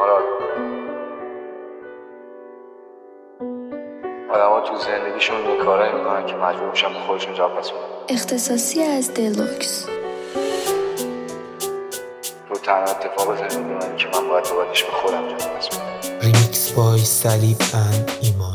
مراد، آدم تو زندگیشون یه کارایی میکنن که مجبور میشن به خودشون جواب پس بدن. اختصاصی از دلوکس. تو تنها اتفاق زندگی منی که من باید بابتش به خودم جواب پس بدم. ریمیکس بای سلیب اند ایمان.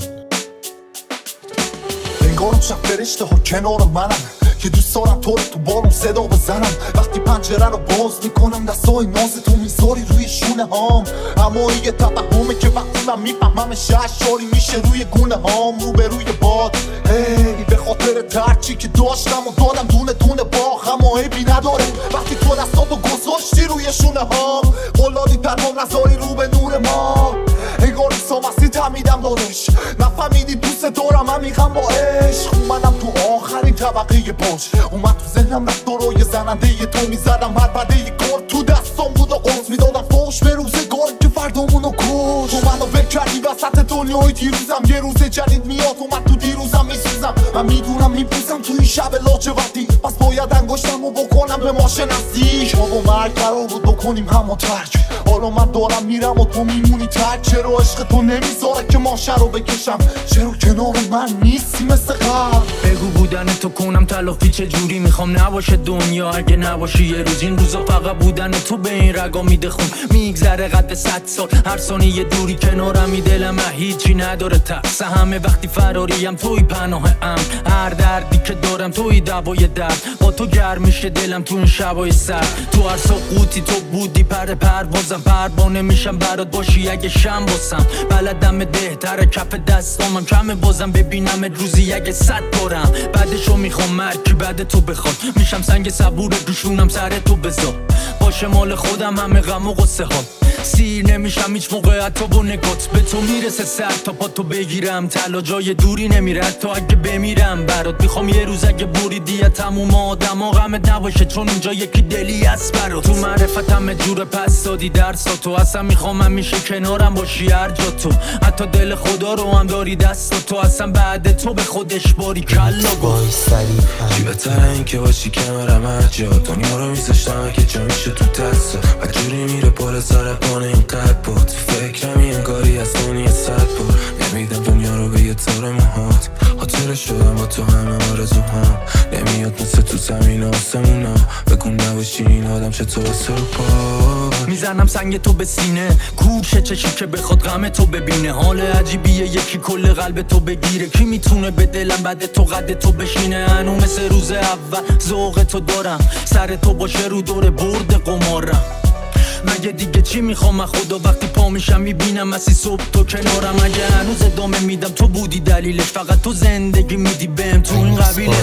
انگارم شب فرشته ها کنار منم که دوست دارم تو رو تو بارون صدا بزنم. وقتی پنجره رو باز میکنم دستای ناز تو میذاری روی شونه هام. اما یه توهمه که وقتی من میفهممش اشاری میشه روی گونه هام. رو به روی باد هی به خاطر ترچی که داشتم و دادم دونه دونه باخ. اما عیبی نداره وقتی تو دستاتو گذاشتی روی شونه هام. قلادی پرهام نذاری رو به نور ما. انگار سامستی تمیدم دادش نفهمیدی دوست دارم عمیقم با عشق. اومدم تو آخرین طبقه باش، اومد تو ذهنم رفتارای زننده تو میزدم. هر پرده یه کار تو دستام بود و قرص میدادم فوش به روزگار که فردامونو کش. تو منو ول کردی وسط دنیای دیروزم. یه روز جدید میاد اومد تو دیروزم میسوزم. من میدونم میپوزم تو این شب لاجوردی، پس باید انگشتمو بکنم به ماشه نزدیک. ما با مرگ قرار بود بکنیم همو ترک، حالا من دارم میرم و تو میمونی ترک. چرا عشق تو نمیذاره که ماشه رو بکشم؟ چرا کنار من نیستی مثل قبل؟ بگو بودن تو کنم تلافی چجوری؟ میخوام نباشه دنیا اگه نباشی یه روز. این روزا فقط بودن تو به این رگا میده خون. میگذره قد 100 سال هر ثانیه دوری کنارمی. دلم هیچی نداره ترس همه وقتی فراریم توی پناه ام. هر دردی که دارم توی دوای درد. با تو گرم میشه دلم تو این شبای سرد. تو هر سقوطی تو بودی پر پروازم. پروانه میشم برات باشی اگه شم باسم. بلدم بهتره کف دستامم کمه بازم ببینم روزی اگه 100 بارم. بعدشو میخوام مرکی بعد تو بخواد. میشم سنگ صبور دوشونم سر تو بذار. باشه مال خودم همه غم و غصه ها. سیر نمیشم هیچ موقع حتی با نگات. به تو میرسه سر تا پا تو بگیرم. تلا جای دوری نمیره حتی اگه بمیرم برات. میخوام یه روز اگه بریدی تموم آدم ها غمت نباشه چون اینجا یکی دلی هست برات. تو معرفت همه جور پس دادی درساتو. اصلا میخوام همیشه کنارم باشی هر جا تو. حتی دل خدا رو هم داری دست تو. اصلا بعد تو به خودش باری کلا گفت. چی بهتره این که باشی کنارم هر جا. دنیا رو میذاشتم که جا میشه تو دستا. و جوری میره بالا سر پانه این قد بود. فکرم این انگاری از دنیا 100 بار. نمیدم دنیا رو به یه تار موهات. خاطر شدم با تو همه آرزوهام. نمیاد مثل تو زمین آسمونا. بگو نباشی این آدم چطور سر پا. میزنم سنگ تو به سینه. کوچه چشی که بخواد غم تو ببینه. حال عجیبیه یکی کل قلب تو بگیره. کی میتونه به دلم بعد تو قد تو بشینه؟ هنو مثل روز اول ذوق تو دارم. سر تو باشه رو دور برد قمارم. مگه دیگه چی میخوام من خدا؟ وقتی پا میشم میبینم مسی صبح تو کنارم. اگه هنوز ادامه میدم تو بودی دلیلش. فقط تو زندگی میدی بهم تو این قبیله.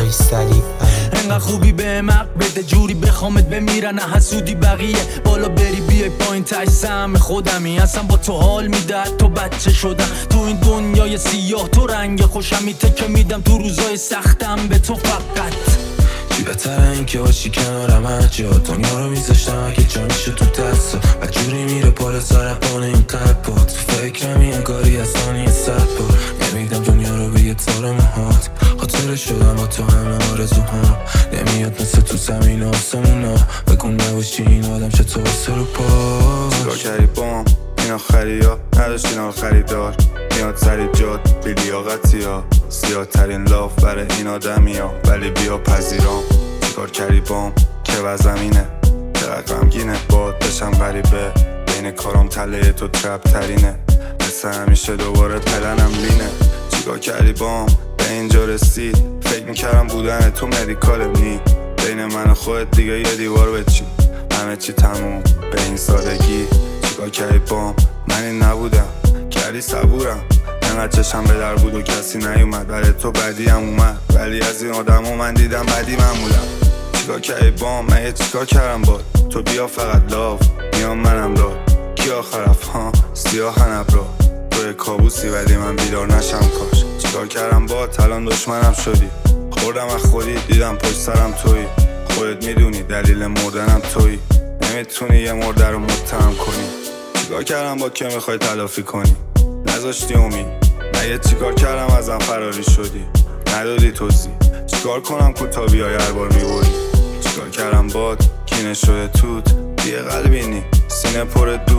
انقدر خوبی بهم حق بده جوری بخوامت بمیرن حسودی بقیه. بالا بری بیای پایین تای سهم خودمی. اصلا با تو حال میده تو بچه شدم. تو این دنیای سیاه تو رنگ خوشم میته که میدم تو روزای سختم به تو فقط. چی بهتره این که باشی کنارم هر جا. دنیا رو میذاشتم اگه جا میشه تو دستا. و جوری میره بالا سر پانه این قد بود. فکرم این انگاری از دنیا 100 بار. نمیدم دنیا رو به یه تار موهات. خاطر شدم با تو همه آرزوهام. نمیاد مثل تو زمین آسمونا. بگو نباشی این آدم چطور سر و پا. چیکار کردی بام این آخری ها نداشتین آن خریدار. میاد سری جاد بی لیاقتی ها. سیاه ترین لاف برای این آدمی ها ولی بیا پذیرام. چیکار کردی بام که وزمینه. چقدر غمگینه باد بشم غریبه. بین کارام تله تو ترپ ترینه. مثل همیشه دوباره پلنم لینه. چیکار کردی بام به اینجا رسید. فکر میکردم بودن تو مدیکالم نی. بین من و خودت دیگه یه دیوار بچین. همه چی تموم به این سادگی. چیکار کردی بام من این نبودم. کردی صبورم انقدر چشم به در بود و کسی نیومد. برای تو بدی هم اومد ولی از این آدم ها من دیدم بدی من بودم. چیکار کردی بام من یه چیکار کردم باد. تو بیا فقط لاف میام منم داد. کی آخرف ها سیاه نبرا. تو کابوسی ولی من بیدار نشم کاش. چیکار کردم باد الان دشمنم شدی. خوردم از خودی دیدم پشت سرم تویی. خودت میدونی دلیل مردنم تویی. نمیتونی یه مرده رو متهم کنی. چیکار کردم با که میخوای تلافی کنی؟ نذاشتی امید. مگه چیکار کردم ازم فراری شدی؟ ندادی توضیح. چیکار کنم کوتا بیای هر بار میبری؟ چیکار کردم باد کینه شده توت. دیگه قلبی نی سینه پر دود.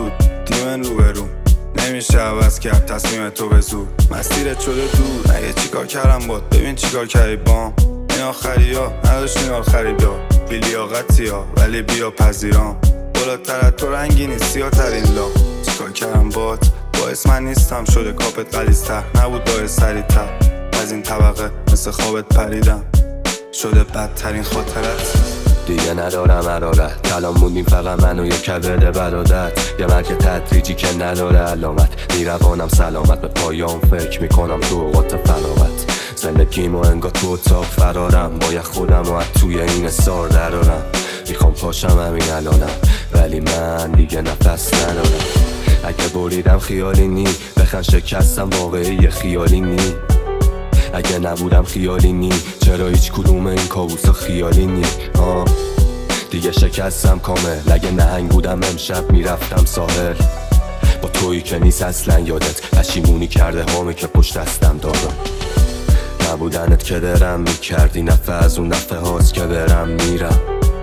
دیمن روبرو نمیشه عوض کرد تصمیم تو به زور. مسیرت شده دور نگه چیکار کردم باد ببین چیکار کردی بام. این آخری ها نداشتین آخری دار بی لیاقتی ها ولی بیا پذیرام. بالاتر تو رنگی نیستی ها ترین لا. چیکار کردم باد باعث من نیستم شده کاپت غلیظ‌تر نبود باعث سریع‌تر از این طبقه مثل خوابت پریدم شده بدترین خاطرت. دیگه ندارم حرارت کلام موندیم فقط من و یک کبد برادت. یه مرگ تدریجی که نداره علامت میروانم سلامت به پایام فکر میکنم تو اوقات فراغت. زندگیمو انگار تو اتاق فرارم باید خودم و توی این استار درارم. میخوام پاشم همین الانم ولی من دیگه نفس ندارم. اگه بریدم خیالی نی بخن شکستم واقعی خیالی نی. اگه نبودم خیالی نی چرا هیچ کدوم این کابوسا خیالی نی. دیگه شکستم کامل. اگه نهنگ بودم امشب میرفتم ساحل با تویی که نیست اصلا یادت پشیمونی کرده هامه که پشت دستم دادم. نبودنت که درم میکردی نفع از اون نفع هاست که برم میرم.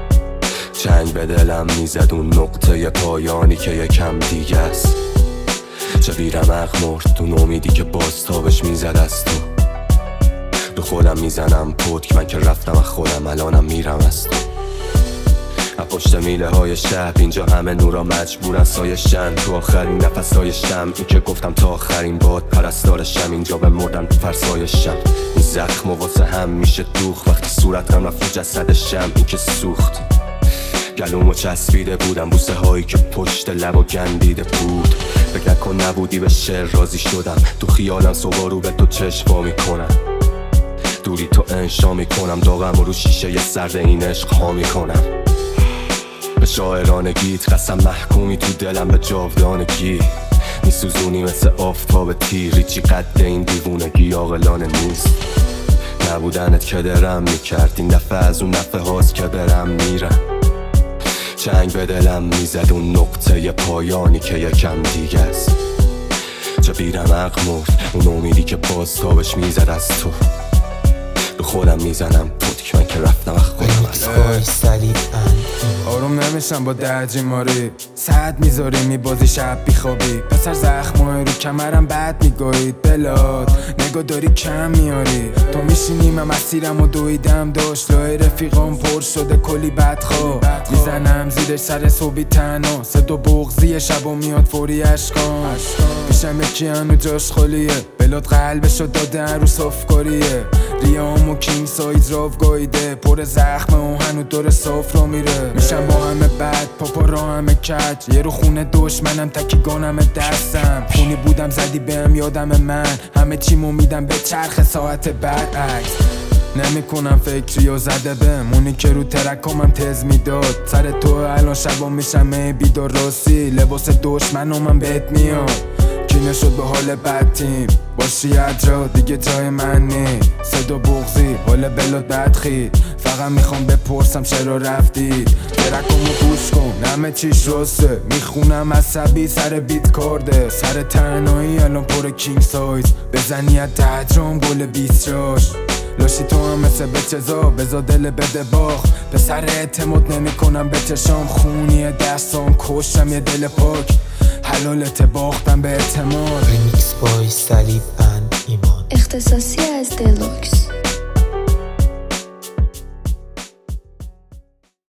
چنگ به دلم میزد اون نقطه پایانی که یکم دیگه است. چه بیرمق مرد اون امیدی که باز تابش میزد از تو. رو خودم میزنم پتک من که رفتم از خودم الانم میرم از تو. پشت میله های شب اینجا همه نورا مجبورن سایشن تو آخرین نفس های شم. این که گفتم تا آخرین باد پرستارشم اینجا به مردن تو فرسایشم. این زخم و واسه هم میشه دوخ وقتی صورتم رفت تو جسدشم. این که سوخت گلومو چسبیده بودم بوسه هایی که پشت لب و گندیده بود. فکر کن نبودی به شعر راضی شدم تو خیالم صبح رو به تو چشم میکنم. دوری تو انشا میکنم داغم و رو شیشه سرد این عشق ها میکنم. به شاعرانگیت قسم محکومی تو دلم به جاودانگی. میسوزونی مثل آفتاب تیری چی قد این دیوونگی عاقلانه نیست. نبودنت که درم میکرد این دفعه از اون نفع هاست که برم میرم. چنگ به دلم میزد اون نقطه پایانی که یکم دیگه است. چه بیرمق مرد اون امیدی که باز تابش میزد از تو. رو خودم میزنم پتک من که رفتم از خودم از آروم نمیشم با درجی ماری ساعت میذاری میبازی شب بیخوابی. پسر زخمای رو کمرم بد میگوید بلاد نگاه داری کم میاری. تو میشینی من مسیرم و دویدم داشت لای رفیقام پر شده کلی بدخواه. میزنم زیر سر صبحی تنها صدا بغضی شب و میاد فوری اشکام. پیشم یکی هنو جاش خالیه بلاد قلبشو داده رو صافکاریه. ریام و کینگ سایز راف گایده پر زخمه و هنو داره صاف را میره. میشم با همه بد پاپا را همه کج یه رو خونه دشمنم تکیگانم دستم. خونی بودم زدی بهم یادم من همه چیمو میدم به چرخ ساعت برعکس. نمیکنم فکری و زده بمونی که رو ترکامم تز میداد. سر تو الان شبا میشم بیدار راستی لباس دشمن و من بهت میاد. کینه شد به حال بد تیم باشی ادرا دیگه جای من نی. صدا بغضی حال بلاد بدخید فقط میخوام بپرسم چرا رفتید. ترکامو گوش کن همه چیش راسته میخونم عصبی سر بیت کارده. سر تنهایی الان پر کینگ سایز بزنی از تهجرام گل 20 راش. لاشی تو هم مثل بچزا بزا دل بده باخ. به سر اعتماد نمی کنم به چشام خونی دستام کشتم یه دل پاک. حلالت باختم به اعتماد. ریمیکس بای صلیب اند ایمان اختصاصی از دلوکس.